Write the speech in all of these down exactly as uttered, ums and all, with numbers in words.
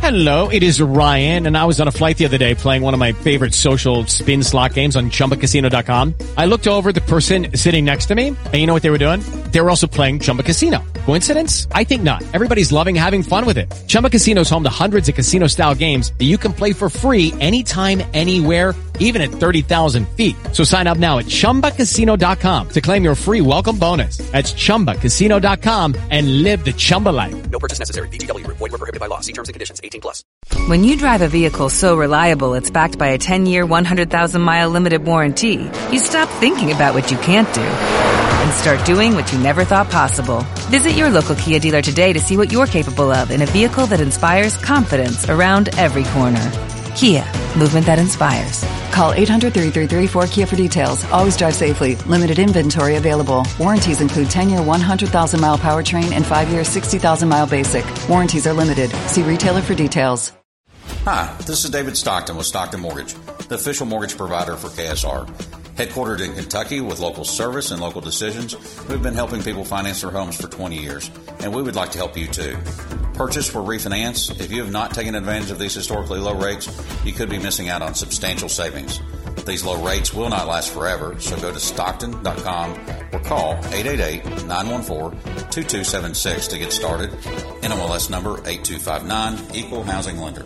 Hello, it is Ryan, and I was on a flight the other day playing one of my favorite social spin slot games on Chumba Casino dot com. I looked over at the person sitting next to me, and you know what they were doing? They were also playing Chumba Casino. Coincidence? I think not. Everybody's loving having fun with it. Chumba Casino is home to hundreds of casino-style games that you can play for free anytime, anywhere, even at thirty thousand feet. So sign up now at Chumba Casino dot com to claim your free welcome bonus. That's Chumba Casino dot com and live the Chumba life. No purchase necessary. V G W. Void where prohibited by law. See terms and conditions. eighteen plus. When you drive a vehicle so reliable it's backed by a ten-year, one hundred thousand mile limited warranty, you stop thinking about what you can't do and start doing what you never thought possible. Visit your local Kia dealer today to see what you're capable of in a vehicle that inspires confidence around every corner. Kia, movement that inspires. Call eight hundred, three three three, four K I A for details. Always drive safely. Limited inventory available. Warranties include ten-year, one hundred thousand mile powertrain and five-year, sixty thousand mile basic. Warranties are limited. See retailer for details. Hi, this is David Stockton with Stockton Mortgage, the official mortgage provider for K S R. Headquartered in Kentucky with local service and local decisions, we've been helping people finance their homes for twenty years, and we would like to help you too. Purchase or refinance, if you have not taken advantage of these historically low rates, you could be missing out on substantial savings. These low rates will not last forever, so go to Stockton dot com or call eight eight eight, nine one four, two two seven six to get started. N M L S number eight two five nine, Equal Housing Lender.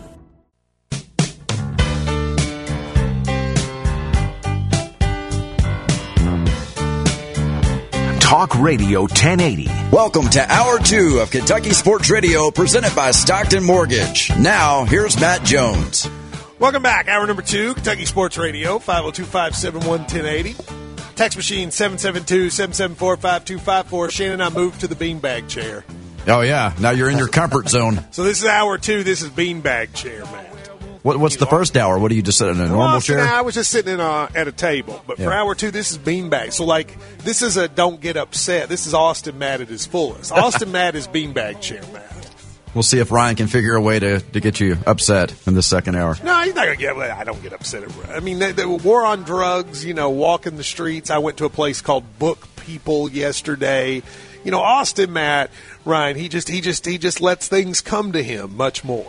Talk Radio ten eighty. Welcome to Hour two of Kentucky Sports Radio, presented by Stockton Mortgage. Now, here's Matt Jones. Welcome back. Hour number two, Kentucky Sports Radio, five oh two, five seven one, one oh eight oh. Text machine, seven seven two, seven seven four, five two five four. Shannon, I moved to the beanbag chair. Oh, yeah. Now you're in your comfort zone. So this is hour two. This is beanbag chair, Matt. What, what's the first hour? What do you just sit in a normal well, chair? I was just sitting in a, at a table. But yeah. for hour two, this is beanbag. So, like, this is a don't get upset. This is Austin Matt at his fullest. Austin Matt is beanbag chair, Matt. We'll see if Ryan can figure a way to, to get you upset in the second hour. No, he's not going to get I don't get upset. I mean, the, the war on drugs, you know, walking the streets. I went to a place called Book People yesterday. You know, Austin Matt, Ryan, he just he just he just lets things come to him much more.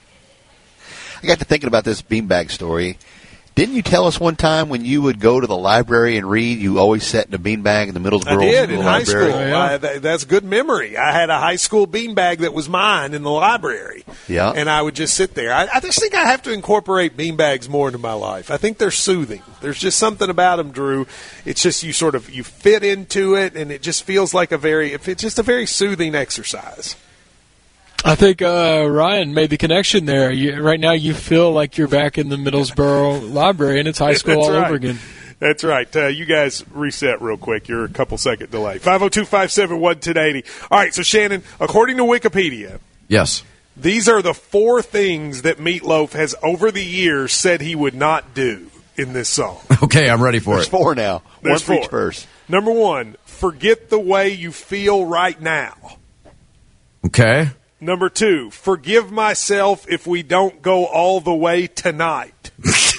I got to thinking about this beanbag story. Didn't you tell us one time when you would go to the library and read, you always sat in a beanbag in the Middlesboro I did, in high library? school. Oh, yeah. I, that, that's good memory. I had a high school beanbag that was mine in the library. Yeah. And I would just sit there. I, I just think I have to incorporate beanbags more into my life. I think they're soothing. There's just something about them, Drew. It's just you sort of, you fit into it, and it just feels like a very, it's just a very soothing exercise. I think uh, Ryan made the connection there. You, right now you feel like you're back in the Middlesboro Library, and it's high school all right. over again. That's right. Uh, you guys reset real quick. You're a couple second delay. five oh two, five seven one, one oh eight oh. All right, so Shannon, according to Wikipedia, yes, these are the four things that Meatloaf has over the years said he would not do in this song. Okay, I'm ready for There's it. There's four now. There's one four. for each verse. Number one, forget the way you feel right now. Okay. Number two, forgive myself if we don't go all the way tonight.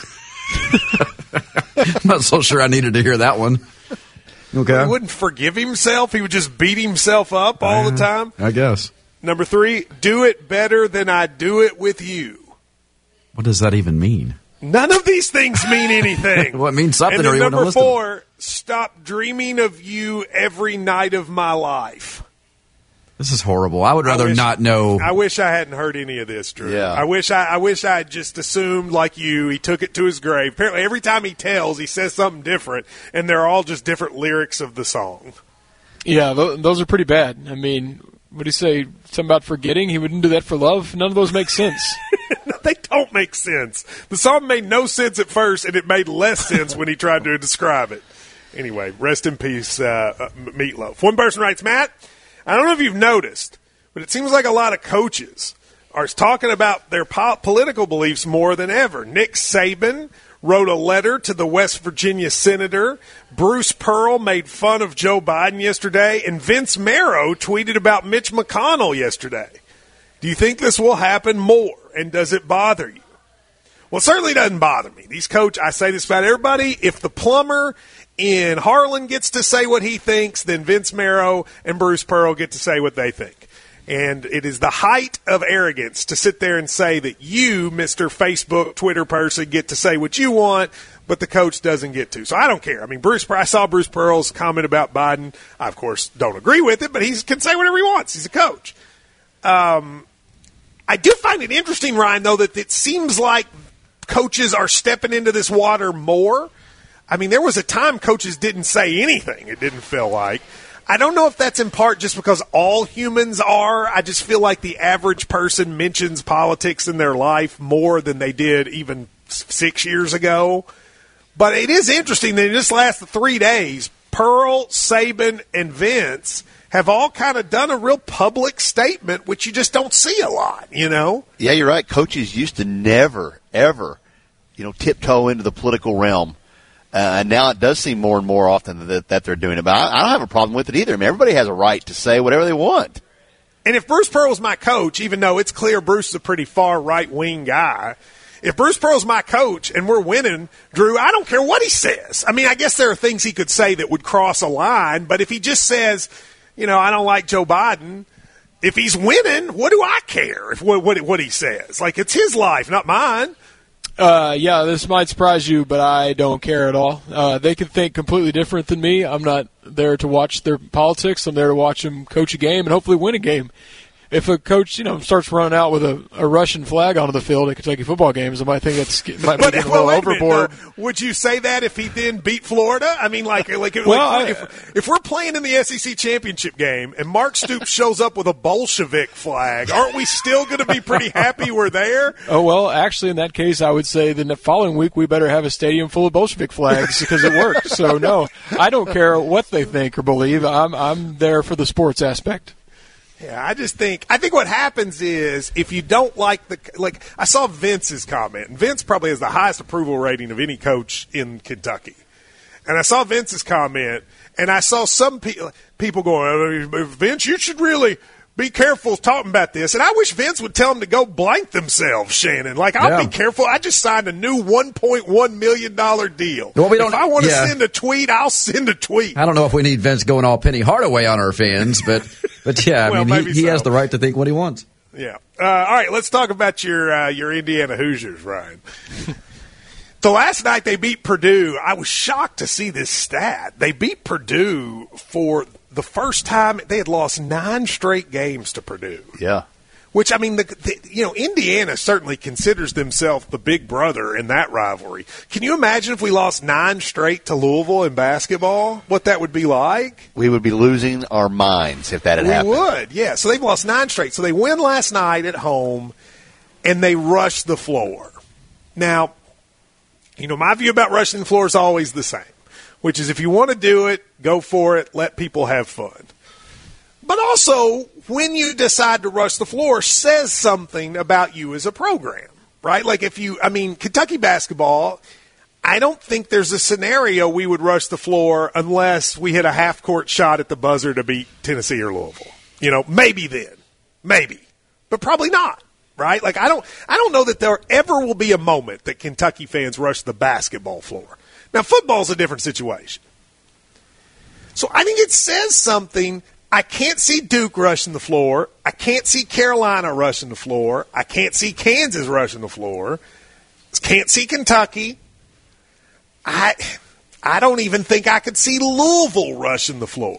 I'm not so sure I needed to hear that one. Okay. He wouldn't forgive himself. He would just beat himself up all uh, the time. I guess. Number three, do it better than I do it with you. What does that even mean? None of these things mean anything. Well, it means something. And then or you number listen. four, stop dreaming of you every night of my life. This is horrible. I would rather I wish, not know. I wish I hadn't heard any of this, Drew. Yeah. I wish I, I wish I had just assumed, like you, he took it to his grave. Apparently, every time he tells, he says something different, and they're all just different lyrics of the song. Yeah, th- those are pretty bad. I mean, what do you say? Something about forgetting? He wouldn't do that for love? None of those make sense. No, they don't make sense. The song made no sense at first, and it made less sense when he tried to describe it. Anyway, rest in peace, uh, uh, Meatloaf. One person writes, Matt, I don't know if you've noticed, but it seems like a lot of coaches are talking about their po- political beliefs more than ever. Nick Saban wrote a letter to the West Virginia senator. Bruce Pearl made fun of Joe Biden yesterday. And Vince Marrow tweeted about Mitch McConnell yesterday. Do you think this will happen more? And does it bother you? Well, it certainly doesn't bother me. These coach, I say this about everybody. If the plumber in Harlan gets to say what he thinks, then Vince Marrow and Bruce Pearl get to say what they think. And it is the height of arrogance to sit there and say that you, Mister Facebook, Twitter person, get to say what you want, but the coach doesn't get to. So I don't care. I mean, Bruce. I saw Bruce Pearl's comment about Biden. I, of course, don't agree with it, but he can say whatever he wants. He's a coach. Um, I do find it interesting, Ryan, though, that it seems like coaches are stepping into this water more. I mean, there was a time coaches didn't say anything, it didn't feel like. I don't know if that's in part just because all humans are. I just feel like the average person mentions politics in their life more than they did even six years ago. But it is interesting that in this last three days, Pearl, Saban, and Vince have all kind of done a real public statement, which you just don't see a lot, you know? Yeah, you're right. Coaches used to never, ever, you know, tiptoe into the political realm. Uh, and now it does seem more and more often that, that they're doing it. But I, I don't have a problem with it either. I mean, everybody has a right to say whatever they want. And if Bruce Pearl's my coach, even though it's clear Bruce is a pretty far right-wing guy, if Bruce Pearl's my coach and we're winning, Drew, I don't care what he says. I mean, I guess there are things he could say that would cross a line, but if he just says, you know, I don't like Joe Biden, if he's winning, what do I care if what, what, what he says? Like, it's his life, not mine. Uh, yeah, this might surprise you, but I don't care at all. Uh, they can think completely different than me. I'm not there to watch their politics. I'm there to watch them coach a game and hopefully win a game. If a coach, you know, starts running out with a, a Russian flag onto the field at Kentucky football games, I might think that's might be but, getting well, a little overboard. Minute, would you say that if he then beat Florida? I mean, like, like, well, like I, if, if we're playing in the S E C championship game and Mark Stoops shows up with a Bolshevik flag, aren't we still going to be pretty happy we're there? Oh, well, actually, in that case, I would say that the following week we better have a stadium full of Bolshevik flags because it worked. So, no, I don't care what they think or believe. I'm I'm there for the sports aspect. Yeah, I just think I think what happens is if you don't like the like I saw Vince's comment, and Vince probably has the highest approval rating of any coach in Kentucky. And I saw Vince's comment, and I saw some pe- people going, Vince, you should really be careful talking about this. And I wish Vince would tell them to go blank themselves, Shannon. Like, I'll yeah. be careful. I just signed a new one point one million dollars deal. Well, we don't, if I want to yeah. send a tweet, I'll send a tweet. I don't know if we need Vince going all Penny Hardaway on our fans, but, but yeah, well, I mean, he, he so. has the right to think what he wants. Yeah. Uh, all right, let's talk about your uh, your Indiana Hoosiers, Ryan. So last night they beat Purdue. I was shocked to see this stat. They beat Purdue for the first time. They had lost nine straight games to Purdue. Yeah. Which, I mean, the, the, you know, Indiana certainly considers themselves the big brother in that rivalry. Can you imagine if we lost nine straight to Louisville in basketball, what that would be like? We would be losing our minds if that had we happened. We would, yeah. So they've lost nine straight. So they win last night at home, and they rush the floor. Now, you know, my view about rushing the floor is always the same, which is if you want to do it, go for it, let people have fun. But also, when you decide to rush the floor, says something about you as a program, right? Like if you, I mean, Kentucky basketball, I don't think there's a scenario we would rush the floor unless we hit a half-court shot at the buzzer to beat Tennessee or Louisville. You know, maybe then. Maybe. But probably not. Right? Like, I don't I don't know that there ever will be a moment that Kentucky fans rush the basketball floor. Now, football's a different situation. So I think it says something. I can't see Duke rushing the floor. I can't see Carolina rushing the floor. I can't see Kansas rushing the floor. Can't see Kentucky. I I don't even think I could see Louisville rushing the floor.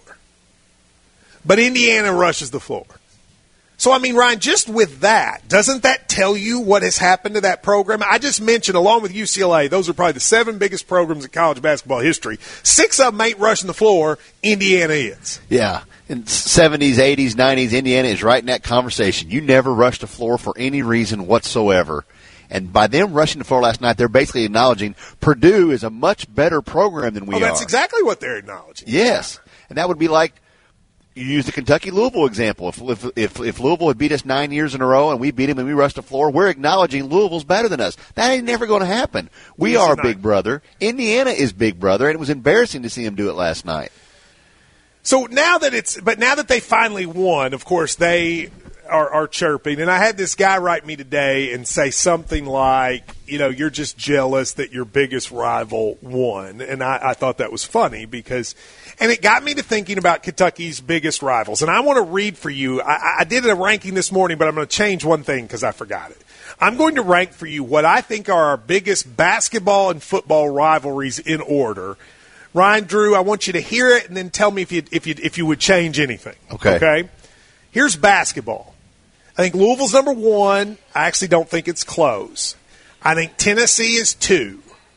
But Indiana rushes the floor. So, I mean, Ryan, just with that, doesn't that tell you what has happened to that program? I just mentioned, along with U C L A, those are probably the seven biggest programs in college basketball history. Six of them ain't rushing the floor. Indiana is. Yeah. In seventies, eighties, nineties, Indiana is right in that conversation. You never rush the floor for any reason whatsoever. And by them rushing the floor last night, they're basically acknowledging Purdue is a much better program than we oh, are. That's exactly what they're acknowledging. Yes. And that would be like, you use the Kentucky-Louisville example. If, if if if Louisville had beat us nine years in a row and we beat them and we rushed the floor, we're acknowledging Louisville's better than us. That ain't never going to happen. We are big brother. Indiana is big brother, and it was embarrassing to see them do it last night. So now that it's, but now that they finally won, of course, they, are, are chirping. And I had this guy write me today and say something like, you know, you're just jealous that your biggest rival won. And I, I thought that was funny because – and it got me to thinking about Kentucky's biggest rivals. And I want to read for you. I, I did a ranking this morning, but I'm going to change one thing because I forgot it. I'm going to rank for you what I think are our biggest basketball and football rivalries in order. Ryan, Drew, I want you to hear it and then tell me if you if you if you would change anything. Okay. Okay. Here's basketball. I think Louisville's number one. I actually don't think it's close. I think Tennessee is two.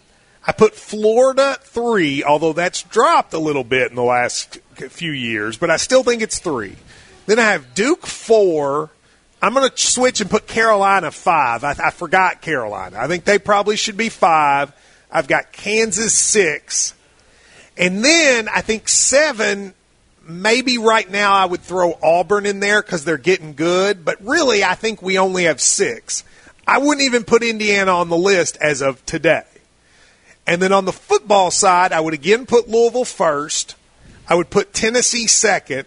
I put Florida three, although that's dropped a little bit in the last few years, but I still think it's three. Then I have Duke four. I'm going to switch and put Carolina five. I, I forgot Carolina. I think they probably should be five. I've got Kansas six. And then I think seven, maybe right now I would throw Auburn in there because they're getting good. But really, I think we only have six. I wouldn't even put Indiana on the list as of today. And then on the football side, I would again put Louisville first. I would put Tennessee second.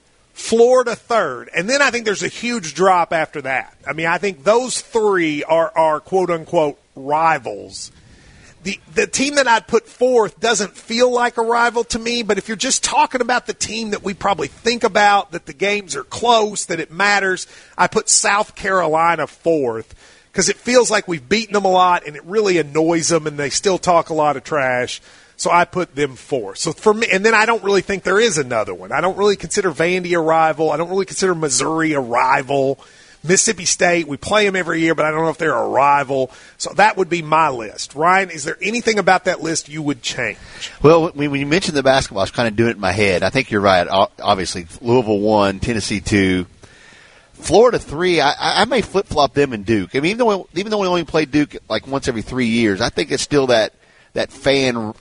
Florida third. And then I think there's a huge drop after that. I mean, I think those three are, are quote-unquote rivals. The the team that I'd put fourth doesn't feel like a rival to me, but if you're just talking about the team that we probably think about, that the games are close, that it matters, I put South Carolina fourth because it feels like we've beaten them a lot and it really annoys them and they still talk a lot of trash. So I put them fourth. So for me, and then I don't really think there is another one. I don't really consider Vandy a rival. I don't really consider Missouri a rival. Mississippi State, we play them every year, but I don't know if they're a rival. So that would be my list. Ryan, is there anything about that list you would change? Well, when you mentioned the basketball, I was kind of doing it in my head. I think you're right. Obviously, Louisville one, Tennessee two, Florida three. I, I may flip-flop them and Duke. I mean, even though, even though we only play Duke like once every three years, I think it's still that that fan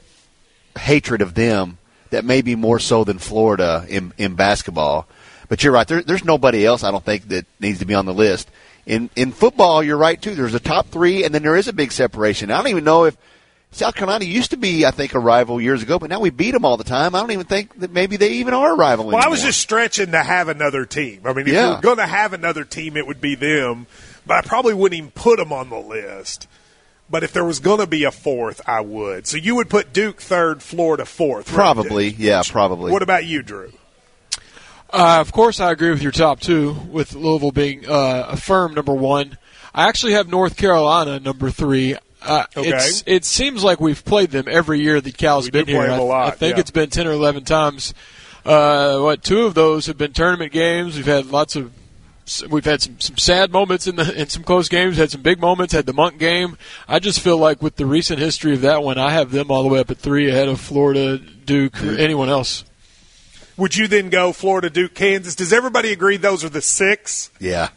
hatred of them that may be more so than Florida in, in basketball. But you're right. There, there's nobody else I don't think that needs to be on the list. In in football, you're right, too. There's a top three, and then there is a big separation. I don't even know if South Carolina used to be, I think, a rival years ago, but now we beat them all the time. I don't even think that maybe they even are a rival well, anymore. I was just stretching to have another team. I mean, if yeah. you were going to have another team, it would be them. But I probably wouldn't even put them on the list. But if there was going to be a fourth, I would. So you would put Duke third, Florida fourth. Probably, right? yeah, probably. What about you, Drew? Uh, of course, I agree with your top two, with Louisville being uh, a firm number one. I actually have North Carolina number three. Uh, okay. It's, it seems like we've played them every year that Cal's we been do here. play them a lot, I, I think yeah. it's been ten or eleven times. Uh, what two of those have been tournament games? We've had lots of. We've had some, some sad moments in the in some close games, had some big moments, had the Monk game. I just feel like with the recent history of that one, I have them all the way up at three ahead of Florida, Duke, or anyone else. Would you then go Florida, Duke, Kansas? Does everybody agree those are the six? Yeah.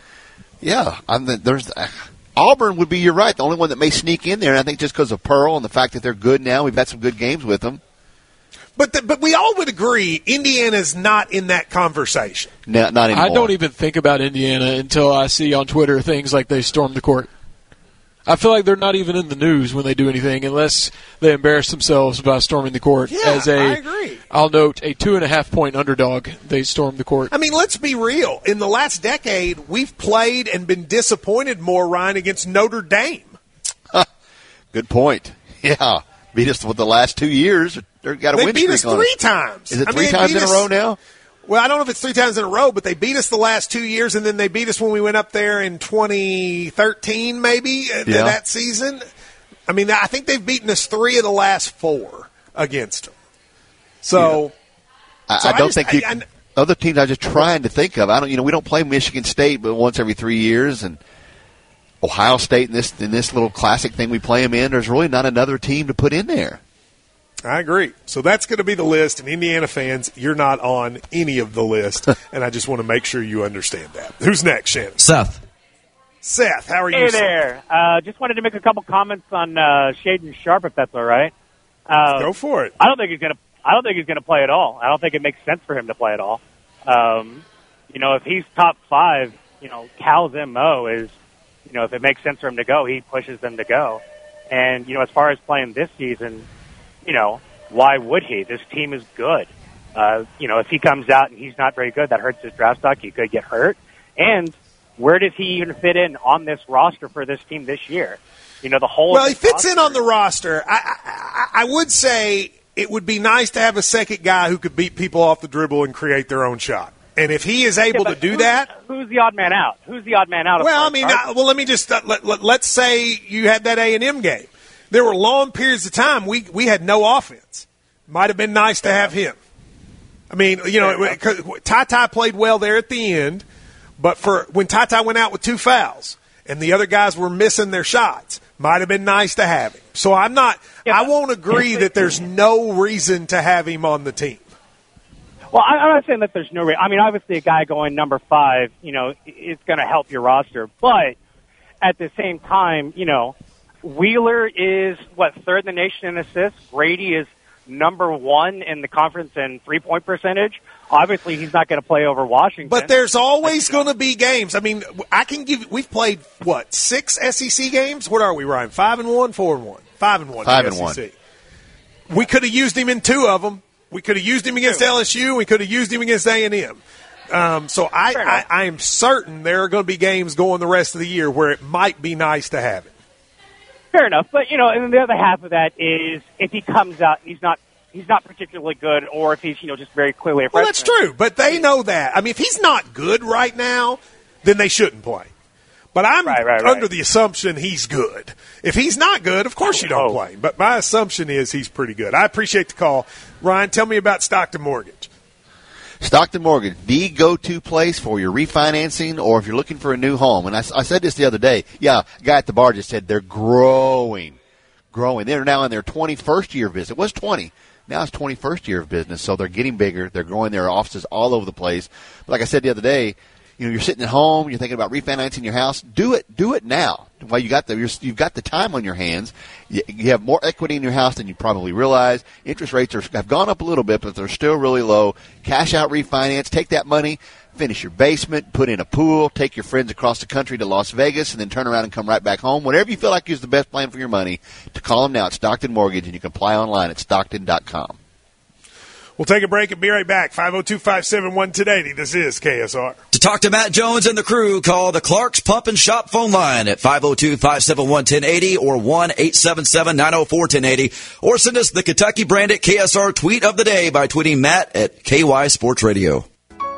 Yeah. I'm the, there's the, Auburn would be, you're right, the only one that may sneak in there, and I think just because of Pearl and the fact that they're good now, we've had some good games with them. But the, but we all would agree Indiana's not in that conversation. No, not anymore. I don't even think about Indiana until I see on Twitter things like they stormed the court. I feel like they're not even in the news when they do anything unless they embarrass themselves by storming the court. Yeah, As a, I agree. I'll note, a two-and-a-half-point underdog, they stormed the court. I mean, let's be real. In the last decade, we've played and been disappointed more, Ryan, against Notre Dame. Good point. Yeah. Beat us with the last two years. They've got a they win beat us streak on three it. times. Is it I three mean, times in us, a row now? Well, I don't know if it's three times in a row, but they beat us the last two years, and then they beat us when we went up there in twenty thirteen, maybe, yeah. that season. I mean, I think they've beaten us three of the last four against them. So, yeah. I, so I don't I just, think you, I, I, other teams I'm just trying to think of. I don't, you know, we don't play Michigan State, but once every three years, and Ohio State in this in this little classic thing we play them in. There's really not another team to put in there. I agree. So that's going to be the list. And Indiana fans, you're not on any of the list, and I just want to make sure you understand that. Who's next, Shannon? Seth. Seth, how are you? Hey there. Uh, just wanted to make a couple comments on uh, Shaden Sharp, if that's all right. Uh, Go for it. I don't think he's going to. I don't think he's going to play at all. I don't think it makes sense for him to play at all. Um, you know, if he's top five, you know, Cal's M O is, you know, if it makes sense for him to go, he pushes them to go. And you know, as far as playing this season, you know, why would he? This team is good. Uh, you know, if he comes out and he's not very good, that hurts his draft stock. He could get hurt. And where does he even fit in on this roster for this team this year? You know, the whole. Well, he fits roster. in on the roster. I, I, I would say it would be nice to have a second guy who could beat people off the dribble and create their own shot. And if he is able yeah, to do who's, that, who's the odd man out? Who's the odd man out? Of well, I mean, I, well, let me just uh, let, let, let's say you had that A and M game. There were long periods of time we we had no offense. Might have been nice to have him. I mean, you know, Ty Ty played well there at the end, but for when Ty Ty went out with two fouls and the other guys were missing their shots, might have been nice to have him. So I'm not. Yeah, I won't agree that there's no reason to have him on the team. Well, I'm not saying that there's no reason. I mean, obviously, a guy going number five, you know, it's going to help your roster. But at the same time, you know, Wheeler is, what, third in the nation in assists. Grady is number one in the conference in three-point percentage. Obviously, he's not going to play over Washington. But there's always going to be games. I mean, I can give. We've played, what, six S E C games? What are we, Ryan? Five and one, four and one? Five and one. Five in and the S E C. One. We could have used him in two of them. We could have used him against L S U. We could have used him against A and M. Um, so I, I, I am certain there are going to be games going the rest of the year where it might be nice to have it. Fair enough. But, you know, and the other half of that is if he comes out and he's not he's not particularly good, or if he's, you know, just very clearly a freshman. Well, that's true, but they know that. I mean, if he's not good right now, then they shouldn't play. But I'm right, right, right. under the assumption he's good. If he's not good, of course you don't oh. play. But my assumption is he's pretty good. I appreciate the call. Ryan, tell me about Stockton Mortgage. Stockton Mortgage, the go-to place for your refinancing or if you're looking for a new home. And I, I said this the other day. Yeah, a guy at the bar just said they're growing, growing. They're now in their twenty-first year of business. It was twenty. Now it's twenty-first year of business, so they're getting bigger. They're growing their offices all over the place. But like I said the other day, you know, you're sitting at home, you're thinking about refinancing your house. Do it, do it now. While you got the, you're, you've got the time on your hands. You, you have more equity in your house than you probably realize. Interest rates are, have gone up a little bit, but they're still really low. Cash out refinance. Take that money, finish your basement, put in a pool, take your friends across the country to Las Vegas, and then turn around and come right back home. Whatever you feel like is the best plan for your money, to call them now at Stockton Mortgage, and you can apply online at stockton dot com. We'll take a break and be right back. five oh two, five seven one, ten eighty. This is K S R. To talk to Matt Jones and the crew, call the Clark's Pump and Shop phone line at five oh two, five seven one, ten eighty or one eight seven seven, nine oh four, ten eighty. Or send us the Kentucky branded K S R tweet of the day by tweeting Matt at K Y Sports Radio.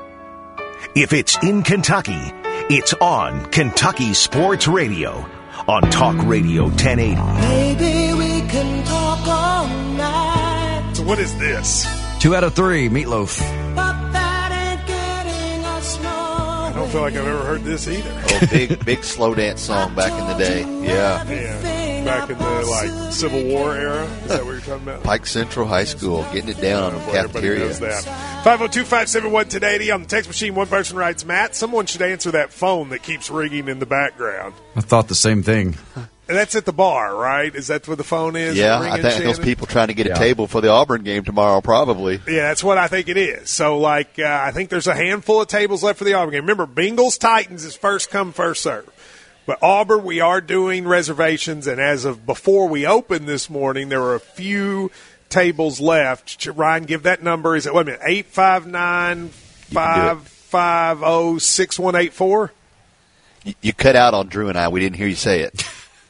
If it's in Kentucky, it's on Kentucky Sports Radio on Talk Radio ten eighty. Maybe we can talk all night. So what is this? Two out of three, Meatloaf. But that ain't getting us nowhere. I don't feel like I've ever heard this either. Oh, big, big slow dance song back in the day. Yeah. Yeah. Back in the, like, Civil War era? Is that what you're talking about? Pike Central High School, getting it down on the cafeteria. Everybody knows that. five oh two, five seven one, ten eighty. On the text machine, one person writes, Matt, someone should answer that phone that keeps ringing in the background. I thought the same thing. And that's at the bar, right? Is that where the phone is? Yeah, I think those people trying to get yeah. a table for the Auburn game tomorrow, probably. Yeah, that's what I think it is. So, like, uh, I think there's a handful of tables left for the Auburn game. Remember, Bengals Titans is first come, first serve. But Auburn, we are doing reservations, and as of before we opened this morning, there were a few tables left. Ryan, give that number. Is it, wait a minute, eight five nine, five five zero, six one eight four? You, you cut out on Drew and I. We didn't hear you say it.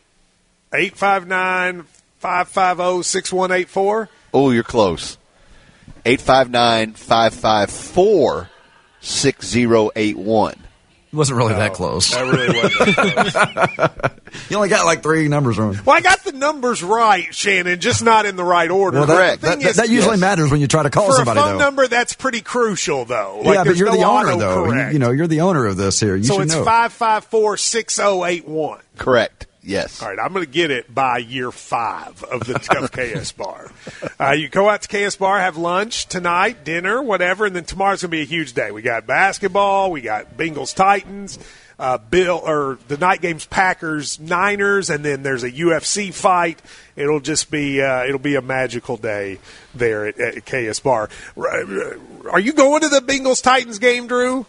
eight five nine, five five zero, six one eight four? Oh, you're close. eight five nine, five five four, six zero eight one. It wasn't really no, that close. That really wasn't that close. You only got like three numbers wrong. Well, I got the numbers right, Shannon, just not in the right order. Well, Correct. That, that, is, that usually yes. matters when you try to call for somebody, a phone though. number, that's pretty crucial, though. Like, yeah, but you're no the owner, though. You, autocorrect. you know, you're the owner of this here. You so should it's know. five five four, six zero eight one. Correct. Yes. All right, I'm going to get it by year five of the of K S Bar. Uh, you go out to K S Bar, have lunch tonight, dinner, whatever, and then tomorrow's going to be a huge day. We got basketball, we got Bengals Titans, uh, Bill or the night games Packers Niners, and then there's a U F C fight. It'll just be uh, it'll be a magical day there at, at K S Bar. Are you going to the Bengals Titans game, Drew?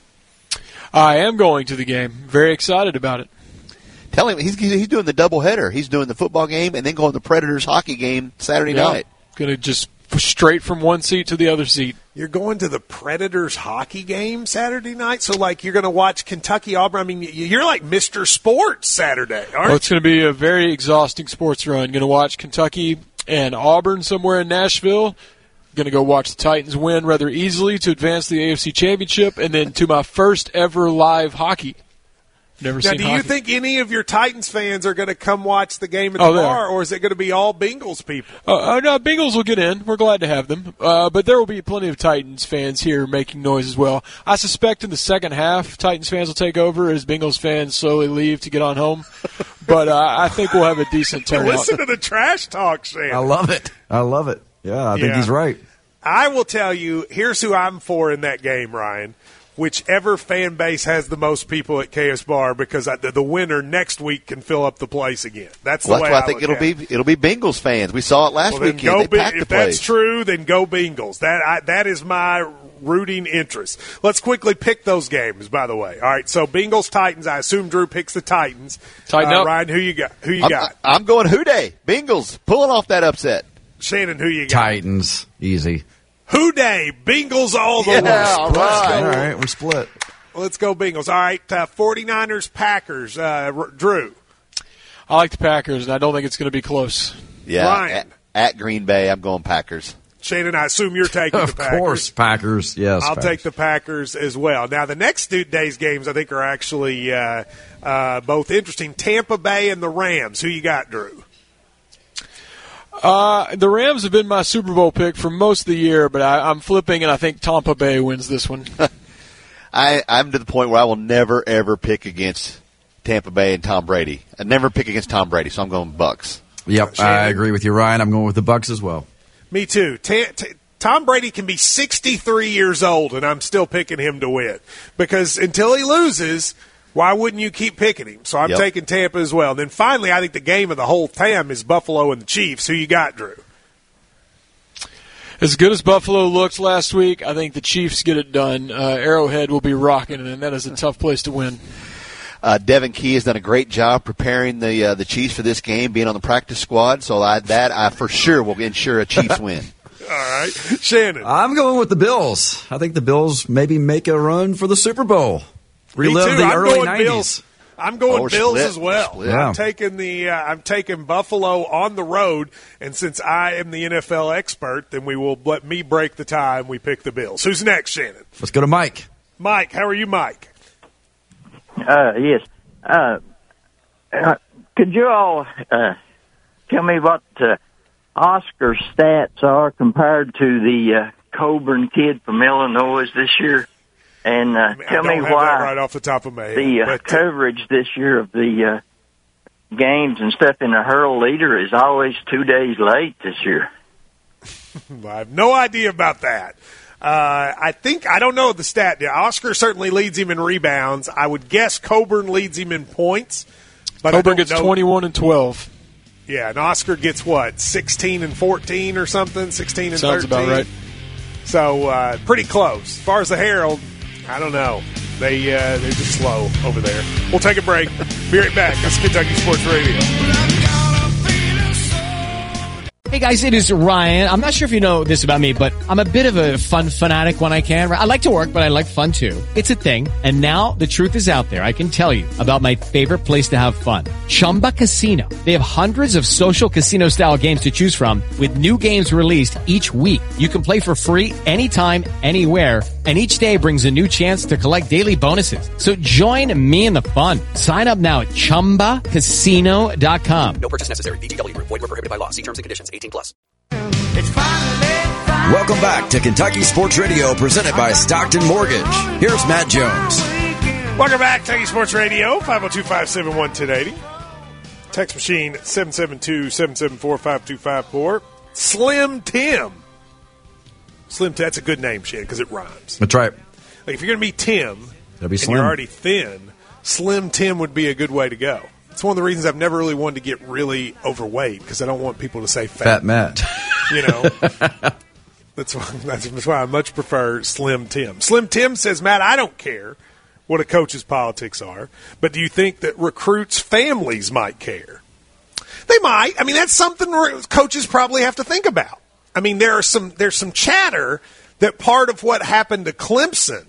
I am going to the game. Very excited about it. Tell him he's he's doing the doubleheader. He's doing the football game and then going to the Predators hockey game Saturday yeah. night. Going to just straight from one seat to the other seat. You're going to the Predators hockey game Saturday night, so like you're going to watch Kentucky Auburn. I mean, you're like Mister Sports Saturday, aren't well, it's going to be a very exhausting sports run. Going to watch Kentucky and Auburn somewhere in Nashville. Going to go watch the Titans win rather easily to advance the A F C Championship, and then to my first ever live hockey. Never now, seen do hockey. you think any of your Titans fans are going to come watch the game at Oh, the they bar, are. or is it going to be all Bengals people? Uh, uh, no, Bengals will get in. We're glad to have them. Uh, but there will be plenty of Titans fans here making noise as well. I suspect in the second half, Titans fans will take over as Bengals fans slowly leave to get on home. But uh, I think we'll have a decent turnout. Listen to the trash talk, Shannon. I love it. I love it. Yeah, I think Yeah. he's right. I will tell you, here's who I'm for in that game, Ryan. Whichever fan base has the most people at K S Bar, because I, the, the winner next week can fill up the place again. That's the Well, way that's why I I think look it'll at be it. it'll be Bengals fans. We saw it last Well, then weekend. go They Be- packed the if that's place. true, then go Bengals. That I, that is my rooting interest. Let's quickly pick those games. By the way, all right. So Bengals Titans. I assume Drew picks the Titans. Tighten uh, up. Ryan, who you got? Who you I'm, got? I'm going Houday. Bengals pulling off that upset. Shannon, who you got? Titans, easy. Who Day? Bengals all the Yeah, way. all right. All right, we're split. Let's go Bengals. All right, uh, 49ers, Packers. Uh, R- Drew. I like the Packers, and I don't think it's going to be close. Yeah, Ryan. at, at Green Bay, I'm going Packers. Shannon, I assume you're taking Of the Packers. course, Packers. Yes, I'll Packers. take the Packers as well. Now, the next two days' games I think are actually uh, uh, both interesting. Tampa Bay and the Rams. Who you got, Drew? Uh, the Rams have been my Super Bowl pick for most of the year, but I, I'm flipping, and I think Tampa Bay wins this one. I, I'm to the point where I will never, ever pick against Tampa Bay and Tom Brady. I never pick against Tom Brady, so I'm going Bucks. Yep, Shannon? I agree with you, Ryan. I'm going with the Bucks as well. Me too. Ta- ta- Tom Brady can be sixty-three years old, and I'm still picking him to win. Because until he loses, why wouldn't you keep picking him? So I'm Yep. taking Tampa as well. And then finally, I think the game of the whole time is Buffalo and the Chiefs. Who you got, Drew? As good as Buffalo looked last week, I think the Chiefs get it done. Uh, Arrowhead will be rocking, and that is a tough place to win. Uh, Devin Key has done a great job preparing the uh, the Chiefs for this game, being on the practice squad. So I, that I for sure will ensure a Chiefs win. All right. Shannon. I'm going with the Bills. I think the Bills maybe make a run for the Super Bowl. Relive Me too. the I'm early going nineties. Bills. I'm going Oh, Bills split. as well. Split. Yeah. I'm taking the uh, I'm taking Buffalo on the road, and since I am the N F L expert, then we will let me break the tie and we pick the Bills. Who's next, Shannon? Let's go to Mike. Mike, how are you, Mike? Uh, yes. Uh, uh, could you all uh, tell me what uh, Oscar's stats are compared to the uh, Coburn kid from Illinois this year? And uh, I tell don't me have why that right off the top of my head. the uh, but, uh, coverage this year of the uh, games and stuff in the Hurl Leader is always two days late this year. I have no idea about that. Uh, I think I don't know the stat. Oscar certainly leads him in rebounds. I would guess Coburn leads him in points. But I Coburn don't gets know. twenty-one and twelve. Yeah, and Oscar gets what, sixteen and fourteen or something, sixteen and Sounds thirteen. about right. So uh, pretty close. As far as the Herald, I don't know. They uh, they're just slow over there. We'll take a break. Be right back. That's Kentucky Sports Radio. Hey guys, it is Ryan. I'm not sure if you know this about me, but I'm a bit of a fun fanatic when I can. I like to work, but I like fun too. It's a thing. And now the truth is out there. I can tell you about my favorite place to have fun. Chumba Casino. They have hundreds of social casino style games to choose from with new games released each week. You can play for free anytime, anywhere. And each day brings a new chance to collect daily bonuses. So join me in the fun. Sign up now at chumba casino dot com. No purchase necessary. V G W. Void where prohibited by law. See terms and conditions. eighteen plus. Welcome back to Kentucky Sports Radio, presented by Stockton Mortgage. Here's Matt Jones. Welcome back, Kentucky Sports Radio, five oh two, five seven one, one oh eight oh. Text machine at seven seven two, seven seven four, five two five four. Slim Tim. Slim Tim, that's a good name, Shannon, because it rhymes. That's right. Like if you're going to be Tim That'd be and Slim. you're already thin, Slim Tim would be a good way to go. It's one of the reasons I've never really wanted to get really overweight, because I don't want people to say fat. Fat Matt. You know, that's why, that's why I much prefer Slim Tim. Slim Tim says, Matt, I don't care what a coach's politics are, but do you think that recruits' families might care? They might. I mean, that's something coaches probably have to think about. I mean, there are some there's some chatter that part of what happened to Clemson,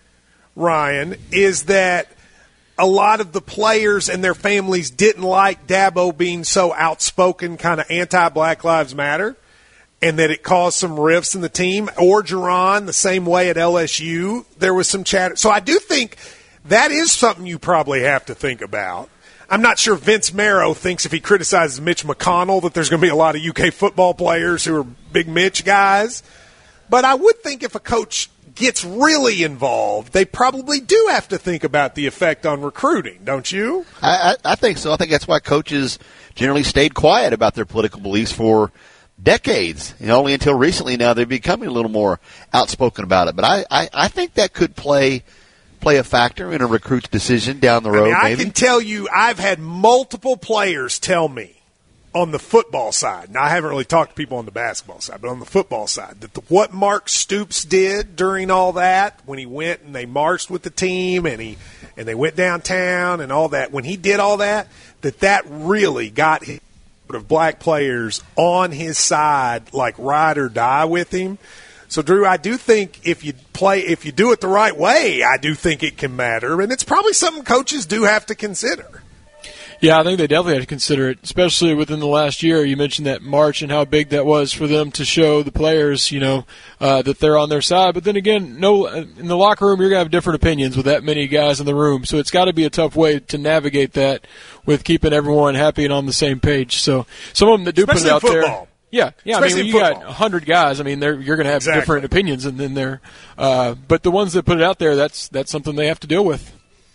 Ryan, is that a lot of the players and their families didn't like Dabo being so outspoken, kind of anti-Black Lives Matter, and that it caused some rifts in the team. Or Orgeron, the same way at L S U, there was some chatter. So I do think that is something you probably have to think about. I'm not sure Vince Marrow thinks if he criticizes Mitch McConnell that there's going to be a lot of U K football players who are big Mitch guys. But I would think if a coach gets really involved, they probably do have to think about the effect on recruiting, don't you? I, I, I think so. I think that's why coaches generally stayed quiet about their political beliefs for decades. And only until recently now they're becoming a little more outspoken about it. But I, I, I think that could play – play a factor in a recruit's decision down the road. I mean, I maybe. can tell you I've had multiple players tell me on the football side, now I haven't really talked to people on the basketball side, but on the football side, that the, what Mark Stoops did during all that, when he went and they marched with the team and he and they went downtown and all that, when he did all that, that that really got his of black players on his side, like ride or die with him. So, Drew, I do think if you play, if you do it the right way, I do think it can matter, and it's probably something coaches do have to consider. Yeah, I think they definitely have to consider it, especially within the last year. You mentioned that march and how big that was for them to show the players, you know, uh, that they're on their side. But then again, no, in the locker room, you're going to have different opinions with that many guys in the room. So it's got to be a tough way to navigate that with keeping everyone happy and on the same page. So some of them that do especially put it out football. there. Yeah, yeah. Especially I mean, when you got a hundred guys, I mean, they're, you're going to have exactly. different opinions, and then they're. Uh, but the ones that put it out there, that's that's something they have to deal with.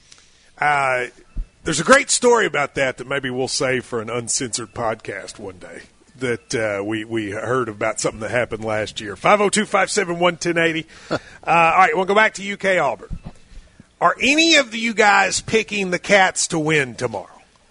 Uh, there's a great story about that that maybe we'll save for an uncensored podcast one day. That uh, we we heard about something that happened last year. five oh two, five seven one, one oh eight oh. uh, all right, we'll go back to U K Auburn. Are any of you guys picking the Cats to win tomorrow?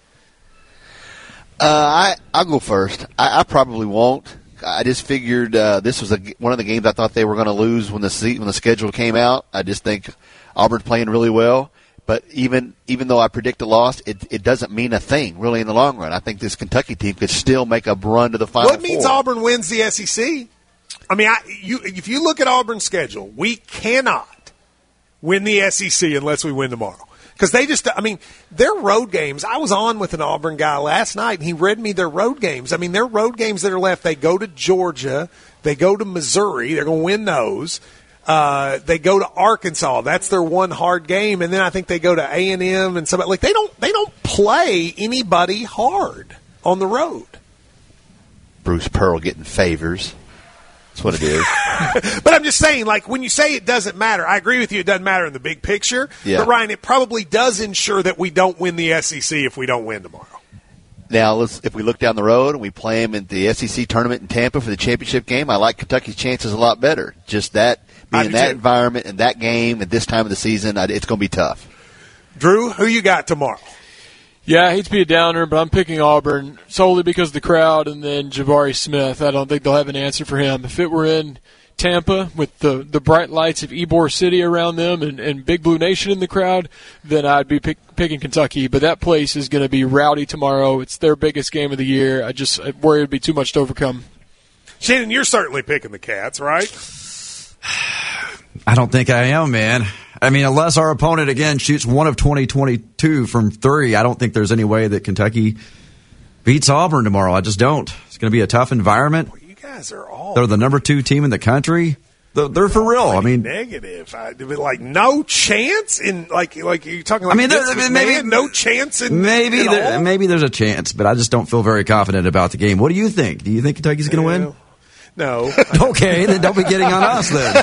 Uh, I I'll go first. I, I probably won't. I just figured uh, this was a, one of the games I thought they were going to lose when the when the schedule came out. I just think Auburn's playing really well. But even even though I predict a loss, it it doesn't mean a thing really in the long run. I think this Kentucky team could still make a run to the Final Four. What means Auburn wins the S E C? I mean, I, you if you look at Auburn's schedule, we cannot win the S E C unless we win tomorrow. Because they just, I mean, their road games, I was on with an Auburn guy last night, and he read me their road games. I mean, their road games that are left, they go to Georgia, they go to Missouri, they're going to win those. Uh, they go to Arkansas, that's their one hard game, and then I think they go to A and M and somebody. Like, they don't, they don't play anybody hard on the road. Bruce Pearl getting favors. That's what it is. But I'm just saying, like, when you say it doesn't matter, I agree with you, it doesn't matter in the big picture. Yeah. But, Ryan, it probably does ensure that we don't win the S E C if we don't win tomorrow. Now, let's, if we look down the road and we play them in the S E C tournament in Tampa for the championship game, I like Kentucky's chances a lot better. Just that, being in that too. environment and that game at this time of the season, it's going to be tough. Drew, who you got tomorrow? Yeah, I hate to be a downer, but I'm picking Auburn solely because of the crowd and then Jabari Smith. I don't think they'll have an answer for him. If it were in Tampa with the, the bright lights of Ybor City around them and, and Big Blue Nation in the crowd, then I'd be pick, picking Kentucky. But that place is going to be rowdy tomorrow. It's their biggest game of the year. I just I worry it would be too much to overcome. Shannon, you're certainly picking the Cats, right? I don't think I am, man. I mean, unless our opponent, again, shoots one of twenty, twenty-two from three, I don't think there's any way that Kentucky beats Auburn tomorrow. I just don't. It's going to be a tough environment. Boy, you guys are all... They're the number two team in the country. They're, they're for real. I mean... Negative. I, like, no chance in... Like, like you're talking like... I mean, there, maybe... Man, no chance in... Maybe, in there, maybe there's a chance, but I just don't feel very confident about the game. What do you think? Do you think Kentucky's going to yeah. win? No. Okay, then don't be getting on us then.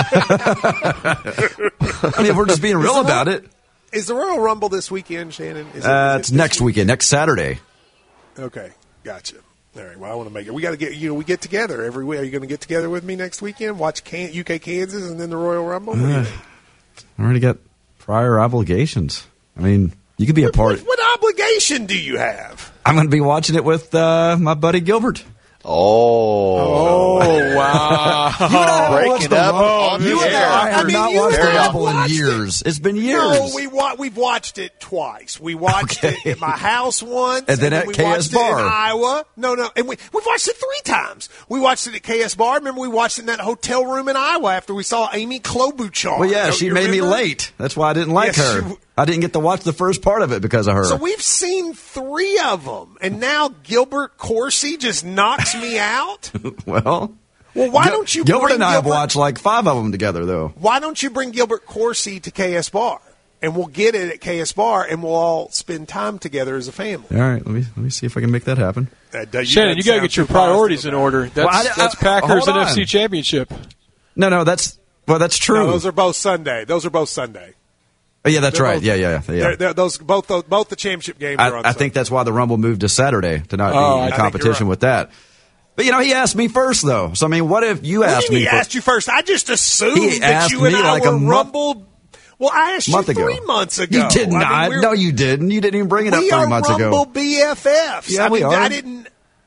I mean, if we're just being real Royal, about it. Is the Royal Rumble this weekend, Shannon? Is it, uh, is it's it next week? weekend, next Saturday. Okay, gotcha. All right, well, I want to make it. We got to get, you know, we get together every week. Are you going to get together with me next weekend? Watch Can- U K Kansas and then the Royal Rumble? Uh, I already got prior obligations. I mean, you could be what, a part. What, what obligation do you have? I'm going to be watching it with uh, my buddy Gilbert. Oh. Oh, wow. You and I haven't Breaking watched the up Rumble. on You the and air. I have I mean, not you watched the have Rumble in watched years. It's been years. No, we wa- we've watched it twice. We watched Okay. it at my house once, And then at we K S watched Bar. it in Iowa. No, no, and we we've watched it three times. We watched it at K S Bar. Remember, we watched it in that hotel room in Iowa after we saw Amy Klobuchar. Well, yeah, Don't she you made me remember? late. That's why I didn't like Yes, her. she- I didn't get to watch the first part of it because of her. So we've seen three of them, and now Gilbert Corsi just knocks me out. well, Well, why Gil- don't you Gilbert bring and I have Gilbert- watched like five of them together, though. Why don't you bring Gilbert Corsi to K S Bar, and we'll get it at K S Bar, and we'll all spend time together as a family. All right, let me let me see if I can make that happen. Uh, you Shannon, you got to get your priorities in order. That's, Well, I- I- that's Packers hold and on. F C Championship. No, no, that's well, that's true. No, those are both Sunday. Those are both Sunday. Oh, yeah, that's they're right. both- yeah, yeah, yeah. They're, they're, those both those, both the championship games are on I, I think that's why the Rumble moved to Saturday to not Oh, I be think in you're competition right. with that. But you know, he asked me first, though. So I mean, what if you What do asked you mean me? he fir- asked you first? I just assumed He that asked you and me I like were a month- Rumble. Well, I asked you month ago. three months ago. You did I mean, not. we're- no, you didn't. You didn't even bring it up we three are months Rumble ago. B F Fs. Yeah, I we mean, are. I didn't.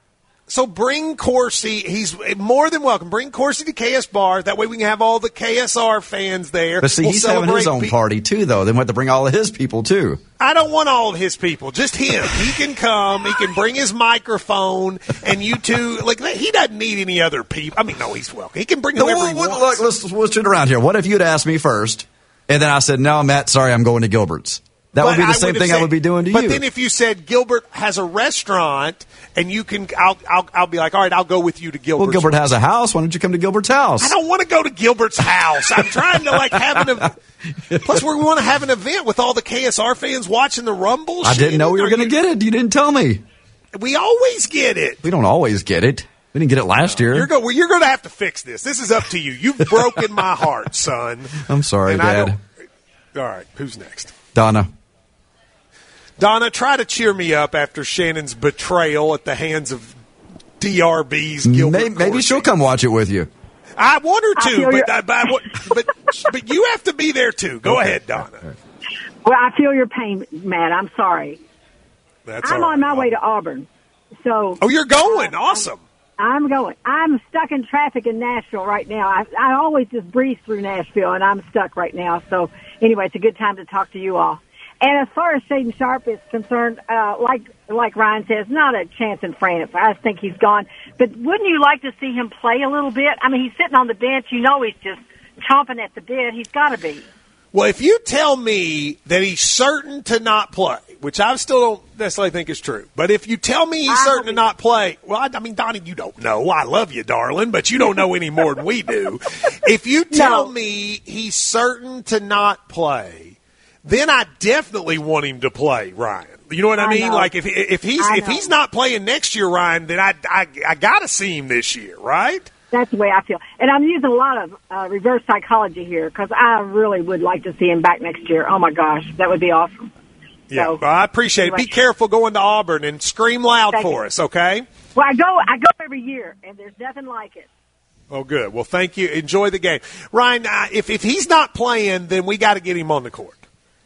So bring Corsi. He's more than welcome. Bring Corsi to K S Bar. That way we can have all the K S R fans there. But see, We'll he's having his celebrate own P- party too, though. They want to bring all of his people too. I don't want all of his people. Just him. He can come. He can bring his microphone, and you two. Like he doesn't need any other people. I mean, no, he's welcome. He can bring No, whoever he look, wants. look, let's let's turn around here. What if you'd asked me first, and then I said, "No, Matt, sorry, I'm going to Gilbert's." That would But be the I same would have thing I said- would be doing to but you. then if you said Gilbert has a restaurant and you can, I'll, I'll, I'll be like, all right, I'll go with you to Gilbert's. well, Gilbert has a house. Why don't you come to Gilbert's house? I don't want to go to Gilbert's house. I'm trying to like have an. ev- Plus, we want to have an event with all the K S R fans watching the Rumble. I didn't know we were going to get it. You didn't tell me. We always get it. We don't always get it. We didn't get it last year. You're go. Well, you're going to have to fix this. This is up to you. You've broken my heart, son. I'm sorry, And I Dad. don't- All right, who's next? Donna. Donna, try to cheer me up after Shannon's betrayal at the hands of D R B's Gilbert. Maybe, maybe she'll come watch it with you. I want her I to, feel but, your- I, but, I wa- but but you have to be there too. Go Okay. ahead, Donna. Well, I feel your pain, Matt. I'm sorry. That's I'm all right. on my way to Auburn. So Oh, you're going? Awesome. I'm going. I'm stuck in traffic in Nashville right now. I, I always just breeze through Nashville, and I'm stuck right now. So anyway, it's a good time to talk to you all. And as far as Shaden Sharp is concerned, uh, like like Ryan says, not a chance in France. I think he's gone. But wouldn't you like to see him play a little bit? I mean, he's sitting on the bench. You know he's just chomping at the bit. He's got to be. Well, if you tell me that he's certain to not play, which I still don't necessarily think is true, but if you tell me he's certain to not play, well, I, I mean, Donnie, you don't know. I love you, darling, but you don't know any more than we do. If you tell No. me he's certain to not play, then I definitely want him to play, Ryan. You know what I, I mean? know. Like if if he's I if know. he's not playing next year, Ryan, then I I, I got to see him this year, right? That's the way I feel. And I'm using a lot of uh, reverse psychology here because I really would like to see him back next year. Oh, my gosh. That would be awesome. Yeah, So, well, I appreciate it. Be anyway. careful going to Auburn and scream loud Thank for you. us, okay? Well, I go, I go every year, and there's nothing like it. Oh, good. Well, thank you. Enjoy the game. Ryan, uh, if, if he's not playing, then we got to get him on the court.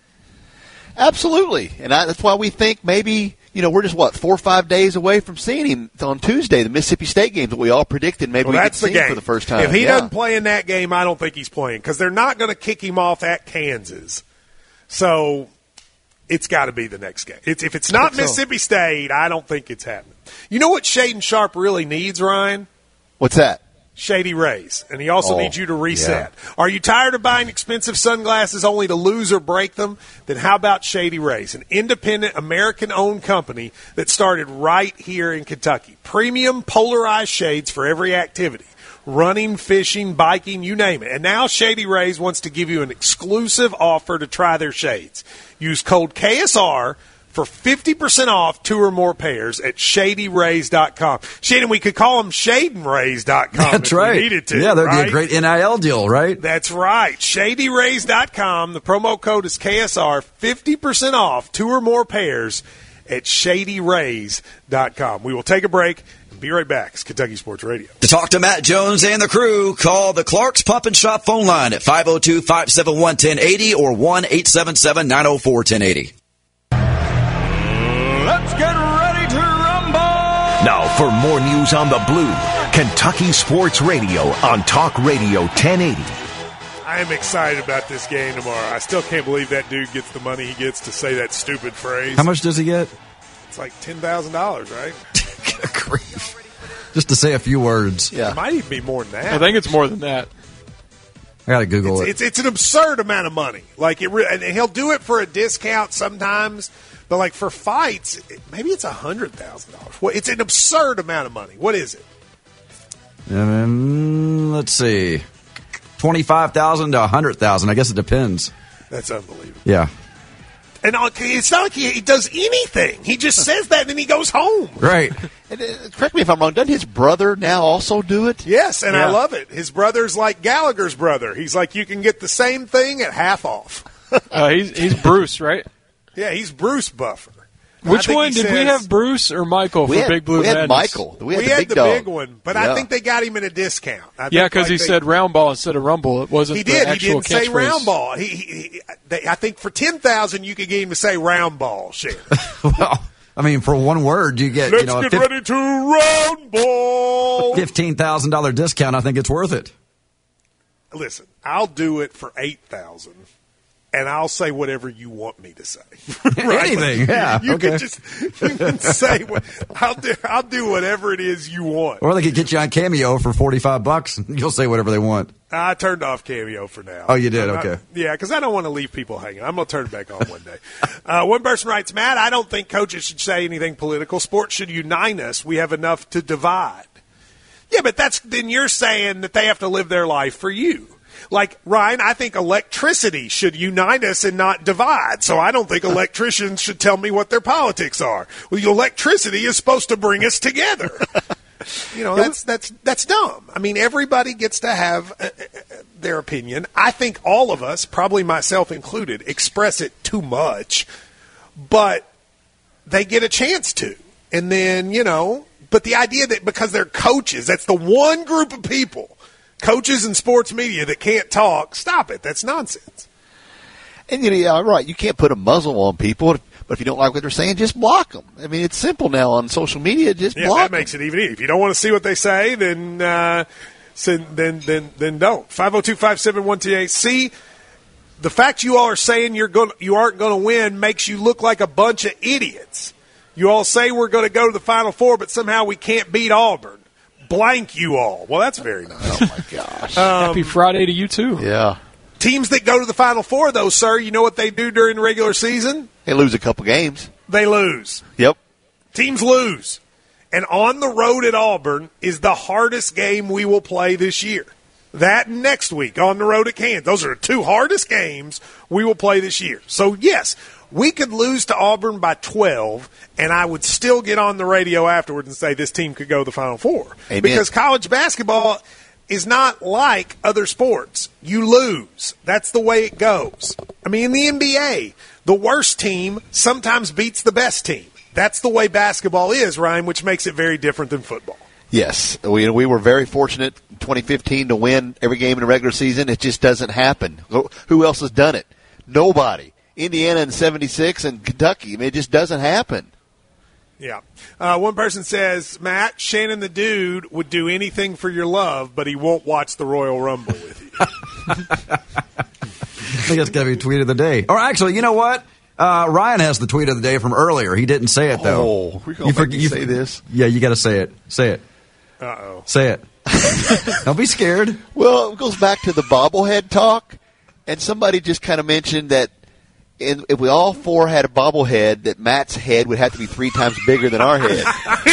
Absolutely, and I, that's why we think maybe you know we're just what four or five days away from seeing him on Tuesday, the Mississippi State game that we all predicted maybe Well, we could that's the see him game. for the first time. If he Yeah. doesn't play in that game, I don't think he's playing because they're not going to kick him off at Kansas. So it's got to be the next game. It's, if it's not think so. Mississippi State, I don't think it's happening. You know what Shaden Sharp really needs, Ryan? What's that? Shady Rays, and he also Oh, needs you to reset. Are you tired of buying expensive sunglasses only to lose or break them? Then how about Shady Rays, an independent American-owned company that started right here in Kentucky. Premium polarized shades for every activity. Running, fishing, biking, you name it. And now Shady Rays wants to give you an exclusive offer to try their shades. Use code K S R for fifty percent off two or more pairs at shady rays dot com. Shannon, we could call them shaden rays dot com That's if right. we needed to. yeah, that'd right? be a great N I L deal, right? That's right. shady rays dot com. The promo code is K S R, fifty percent off two or more pairs at shady rays dot com. We will take a break and be right back. It's Kentucky Sports Radio. To talk to Matt Jones and the crew, call the Clark's Pump and Shop phone line at five oh two, five seven one, one oh eight oh or one eight seven seven, nine oh four, one oh eight oh. Let's get ready to rumble! Now for more news on the Blue, Kentucky Sports Radio on Talk Radio ten eighty. I am excited about this game tomorrow. I still can't believe that dude gets the money he gets to say that stupid phrase. How much does he get? It's like ten thousand dollars, right? Just to say a few words. It might even be more than that. I think it's more than that. I got to Google it's, it. It's, it's an absurd amount of money. Like it, re- and he'll do it for a discount sometimes, but like for fights, maybe it's a hundred thousand dollars. Well, it's an absurd amount of money. What is it? Um, let's see, twenty-five thousand to a hundred thousand. I guess it depends. That's unbelievable. Yeah. And it's not like he, he does anything. He just says that and then he goes home. Right. And, uh, correct me if I'm wrong. Doesn't his brother now also do it? Yes, and Yeah. I love it. His brother's like Gallagher's brother. He's like, you can get the same thing at half off. uh, he's he's Bruce, right? Yeah, he's Bruce Buffer. Which I think one he did says- we have, Bruce or Michael for We had- Big Blue we had Madness? Michael. We had We the had big the dog. big one, but I Yeah. think they got him in a discount. I Yeah, think, because like, he they- said round ball instead of rumble. It wasn't He the did. He actual didn't say catchphrase. round ball. He, he, he they, I think for ten thousand you could get him to say round ball. Shit. Well, I mean, for one word, you get Let's you know a get fif- ready to round ball. fifteen thousand dollar discount. I think it's worth it. Listen, I'll do it for eight thousand. And I'll say whatever you want me to say. Anything, Like, yeah, You okay. can just you can say what I'll do. I'll do whatever it is you want. Or they could get you on Cameo for forty five bucks. And you'll say whatever they want. I turned off Cameo for now. Oh, you did? I'm not- Okay. Yeah, because I don't want to leave people hanging. I'm going to turn it back on one day. Uh, one person writes, Matt, I don't think coaches should say anything political. Sports should unite us. We have enough to divide. Yeah, but that's then you're saying that they have to live their life for you. Like, Ryan, I think electricity should unite us and not divide. So I don't think electricians should tell me what their politics are. Well, electricity is supposed to bring us together. You know, that's that's that's dumb. I mean, everybody gets to have uh, their opinion. I think all of us, probably myself included, express it too much, but they get a chance to. And then, you know, but the idea that because they're coaches, that's the one group of people, coaches and sports media, that can't talk, stop it. That's nonsense. And you know, yeah, right. You can't put a muzzle on people, but if you don't like what they're saying, just block them. I mean, it's simple now on social media. Just Yeah, block that makes it even easier. If you don't want to see what they say, then uh, then then then, then don't. five oh two, five seven one, two eight. See, the fact you all are saying you're going you aren't going to win makes you look like a bunch of idiots. You all say we're going to go to the Final Four, but somehow we can't beat Auburn. Blank you all. Well, that's very nice. Oh my gosh! Um, Happy Friday to you too. Yeah. Teams that go to the Final Four, though, sir, you know what they do during the regular season? They lose a couple games. They lose. Yep. Teams lose. And on the road at Auburn is the hardest game we will play this year. That and next week on the road at Kansas. Those are the two hardest games we will play this year. So, yes, we could lose to Auburn by twelve, and I would still get on the radio afterwards and say this team could go to the Final Four. Amen. Because college basketball is not like other sports. You lose. That's the way it goes. I mean, in the N B A, the worst team sometimes beats the best team. That's the way basketball is, Ryan, which makes it very different than football. Yes, we we were very fortunate in twenty fifteen to win every game in the regular season. It just doesn't happen. Who else has done it? Nobody. Indiana in seventy-six and Kentucky. I mean, it just doesn't happen. Yeah. Uh, one person says, Matt, Shannon the Dude would do anything for your love, but he won't watch the Royal Rumble with you. I think that's going to be tweet of the day. Or actually, you know what? Uh, Ryan has the tweet of the day from earlier. He didn't say it, though. Oh, we're going to make you say this? Yeah, you got to say it. Say it. Uh-oh. Say it. Don't be scared. Well, it goes back to the bobblehead talk, and somebody just kind of mentioned that in, if we all four had a bobblehead, that Matt's head would have to be three times bigger than our head.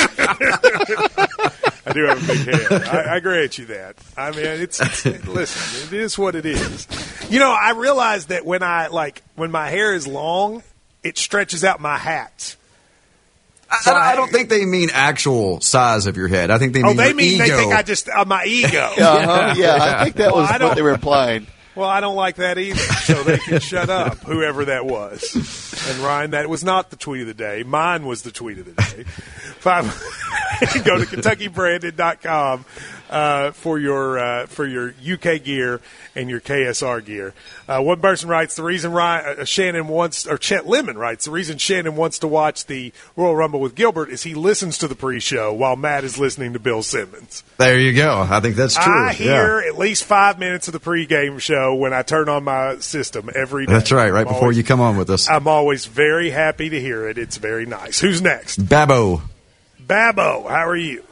I do have a big head. I, I grant you that. I mean, it's, it's listen, it is what it is. You know, I realize that when I like when my hair is long, it stretches out my hats. So I, I don't think they mean actual size of your head. I think they mean oh, they your mean ego. they think I just uh, my ego. uh-huh. Yeah, I think that Well, was I what don't- they were implying. Well, I don't like that either, so they can shut up, whoever that was. And, Ryan, that was not the tweet of the day. Mine was the tweet of the day. Five, go to Kentucky Branded dot com. uh, for your uh, for your U K gear and your K S R gear. Uh, one person writes the reason Ryan, uh, Shannon wants, or Chet Lemon writes the reason Shannon wants to watch the Royal Rumble with Gilbert is he listens to the pre-show while Matt is listening to Bill Simmons. There you go. I think that's true. I hear yeah. at least five minutes of the pregame show when I turn on my system every day. That's right. Right I'm before always, you come on with us. I'm always very happy to hear it. It's very nice. Who's next? Babbo. Babbo, how are you?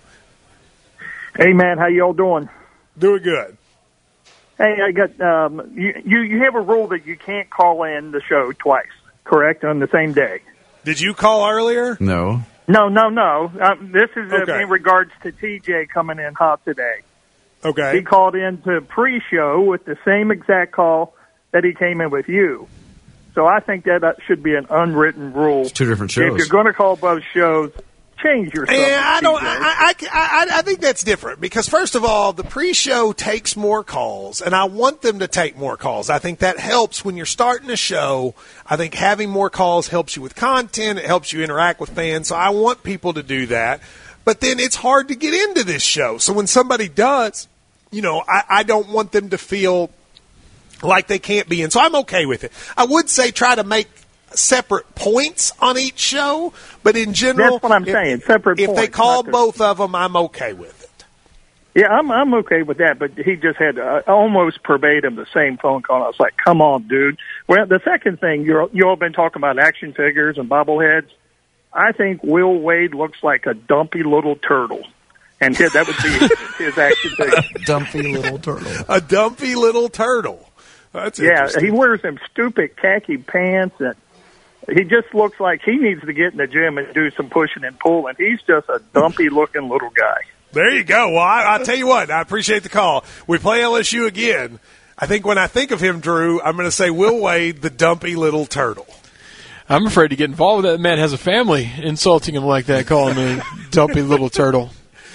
Hey, man, how y'all doing? Doing good. Hey, I got um, you, you. You have a rule that you can't call in the show twice, correct? On the same day. Did you call earlier? No. No, no, no. Um, this is uh, Okay. in regards to T J coming in hot today. Okay. He called in to pre-show with the same exact call that he came in with you. So I think that uh, should be an unwritten rule. It's two different If shows. you're going to call both shows, change your stuff. Yeah, I to don't. T J. I, I, I, I think that's different because first of all, the pre-show takes more calls, and I want them to take more calls. I think that helps when you're starting a show. I think having more calls helps you with content. It helps you interact with fans. So I want people to do that. But then it's hard to get into this show. So when somebody does, you know, I, I don't want them to feel like they can't be in. So I'm okay with it. I would say try to make separate points on each show, but in general, That's what I'm if, saying, separate if points. they call not to- both of them, I'm okay with it. Yeah, I'm I'm okay with that, but he just had uh, almost verbatim the same phone call. I was like, "Come on, dude." Well, the second thing you're you all been talking about action figures and bobbleheads. I think Will Wade looks like a dumpy little turtle, and his, that would be his action figure. Dumpy little turtle. A dumpy little turtle. That's Yeah, interesting. he wears them stupid khaki pants, and he just looks like he needs to get in the gym and do some pushing and pulling. He's just a dumpy looking little guy. There you go. Well, I, I'll tell you what. I appreciate the call. We play L S U again. I think when I think of him, Drew, I'm going to say Will Wade, the dumpy little turtle. I'm afraid to get involved with that. Man has a family. Insulting him like that, calling him a dumpy little turtle.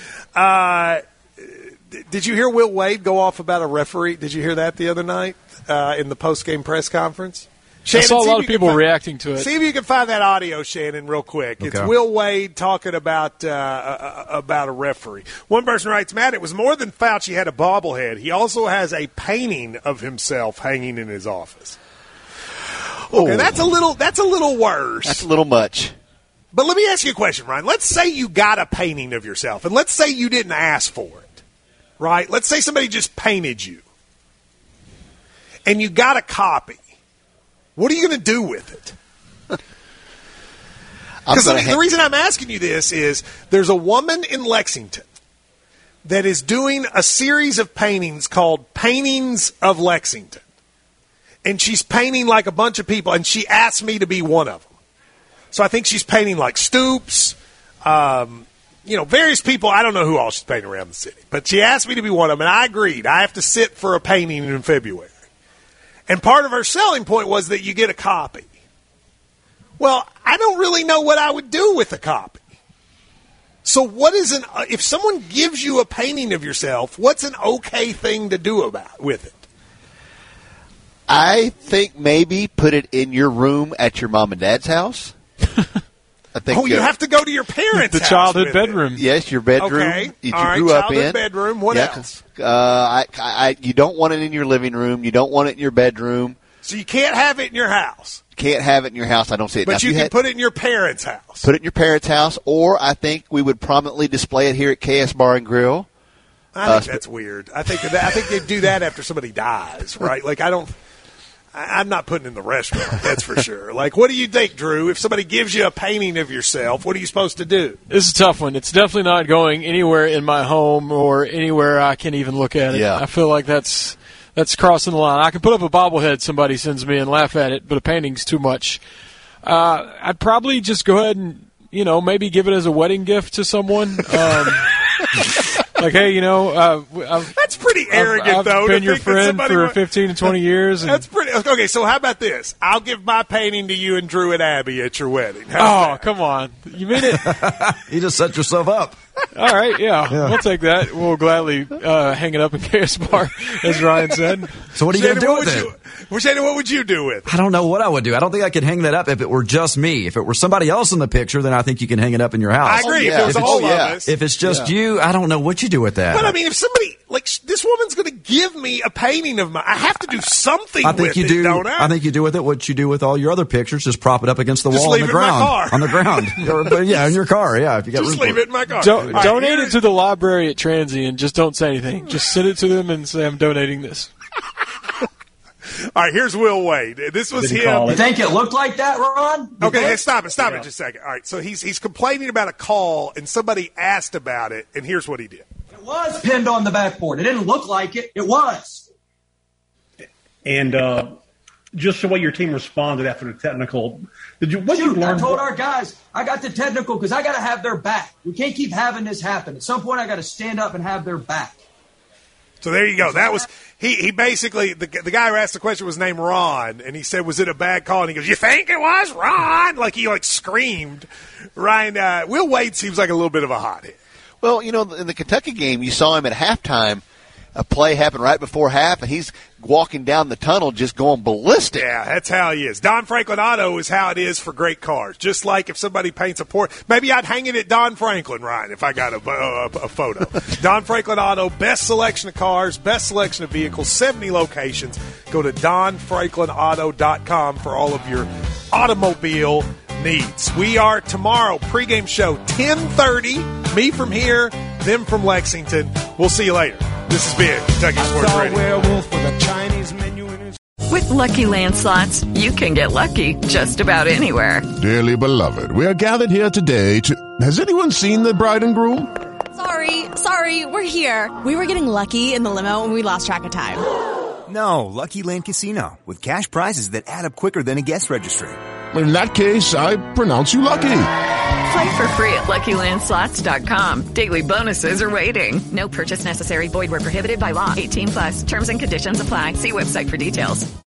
Uh, did you hear Will Wade go off about a referee? Did you hear that the other night uh, in the post-game press conference? Shannon, I saw a see lot if of you can people find- reacting to it. See if you can find that audio, Shannon, real quick. It's Okay. Will Wade talking about uh, uh, about a referee. One person writes, Matt, it was more than Fauci had a bobblehead. He also has a painting of himself hanging in his office. Okay, Oh. that's a little that's a little worse. That's a little much. But let me ask you a question, Ryan. Let's say you got a painting of yourself, and let's say you didn't ask for it, right? Let's say somebody just painted you, and you got a copy. What are you going to do with it? Because the, ha- the reason I'm asking you this is there's a woman in Lexington that is doing a series of paintings called Paintings of Lexington. And she's painting like a bunch of people, and she asked me to be one of them. So I think she's painting like Stoops, um, you know, various people. I don't know who all she's painting around the city. But she asked me to be one of them, and I agreed. I have to sit for a painting in February. And part of her selling point was that you get a copy. Well, I don't really know what I would do with a copy. So what is an uh, if someone gives you a painting of yourself, what's an okay thing to do about with it? I think maybe put it in your room at your mom and dad's house. I think Oh, you uh, have to go to your parents' The house childhood with it. bedroom. Yes, your bedroom Okay. that you All right, grew up childhood in. bedroom. What Yeah. else? Uh, I, I, you don't want it in your living room. You don't want it in your bedroom. So you can't have it in your house, Can't have it in your house. I don't see it. Now, but if you can had- put it in your parents' house. put it in your parents' house, or I think we would prominently display it here at K S Bar and Grill. I Uh, think that's weird. I think that, I think they do that after somebody dies, right? Like I don't. I, I'm not putting it in the restaurant. That's for sure. Like, what do you think, Drew? If somebody gives you a painting of yourself, what are you supposed to do? This is a tough one. It's definitely not going anywhere in my home or anywhere I can even look at it. Yeah. I feel like that's that's crossing the line. I can put up a bobblehead somebody sends me and laugh at it, but a painting's too much. Uh, I'd probably just go ahead and, you know, maybe give it as a wedding gift to someone. Um, like, hey, you know, uh, I've, That's pretty arrogant, I've, I've though. to been your think that friend somebody for would- fifteen to twenty years. And, That's pretty. Okay, so how about this? I'll give my painting to you and Drew and Abby at your wedding. How's oh, that? come on. You mean it? You just set yourself up. All right, yeah, Yeah. we'll take that. We'll gladly uh, hang it up in K S Bar, as Ryan said. So what are you going Shannon, to do what with would it? you- Well, Shana, what would you do with it? I don't know what I would do. I don't think I could hang that up if it were just me. If it were somebody else in the picture, then I think you can hang it up in your house. I agree. Oh, yeah. If it was If all it's- of yeah. us. If it's just Yeah. you, I don't know what you do with that. But I mean, if somebody like sh- this woman's going to give me a painting of my, I have to do something I think with you it, do. don't I? I think you do with it what you do with all your other pictures. Just prop it up against the Just wall on leave the it in my ground. car. On the ground. Or- but yeah, in your car. Yeah, if you got Just room for leave it in my car. Do- All right, donate here- it to the library at Transient. Just don't say anything. Just send it to them and say, I'm donating this. All right, here's Will Wade. This was Did he him. call it? You think it looked like that, Ron? You Okay, think? hey, stop it, stop Yeah. it just a second. All right, so he's he's complaining about a call, and somebody asked about it, and here's what he did. It was pinned on the backboard. It didn't look like it. It was. And uh, just the way your team responded after the technical, did you? What Shoot, you I learn? told our guys, I got the technical because I got to have their back. We can't keep having this happen. At some point, I got to stand up and have their back. So there you go. That was he. He basically the the guy who asked the question was named Ron, and he said, "Was it a bad call?" And he goes, "You think it was, Ron?" Like he like screamed. Ryan uh, Will Wade seems like a little bit of a hothead. Well, you know, in the Kentucky game, you saw him at halftime. A play happened right before half, and he's walking down the tunnel just going ballistic. Yeah, that's how he is. Don Franklin Auto is how it is for great cars. Just like if somebody paints a port, maybe I'd hang it at Don Franklin, Ryan, if I got a, a, a photo. Don Franklin Auto, best selection of cars, best selection of vehicles, seventy locations. Go to don franklin auto dot com for all of your automobile needs. We are tomorrow, pregame show, ten thirty. Me from here, them from Lexington. We'll see you later. This has been Kentucky Sports Radio. With Lucky Land Slots, you can get lucky just about anywhere. Dearly beloved, we are gathered here today to... Has anyone seen the bride and groom? Sorry, sorry, we're here. We were getting lucky in the limo and we lost track of time. No, Lucky Land Casino, with cash prizes that add up quicker than a guest registry. In that case, I pronounce you lucky. Play for free at lucky land slots dot com. Daily bonuses are waiting. No purchase necessary. Void where prohibited by law. eighteen plus. Terms and conditions apply. See website for details.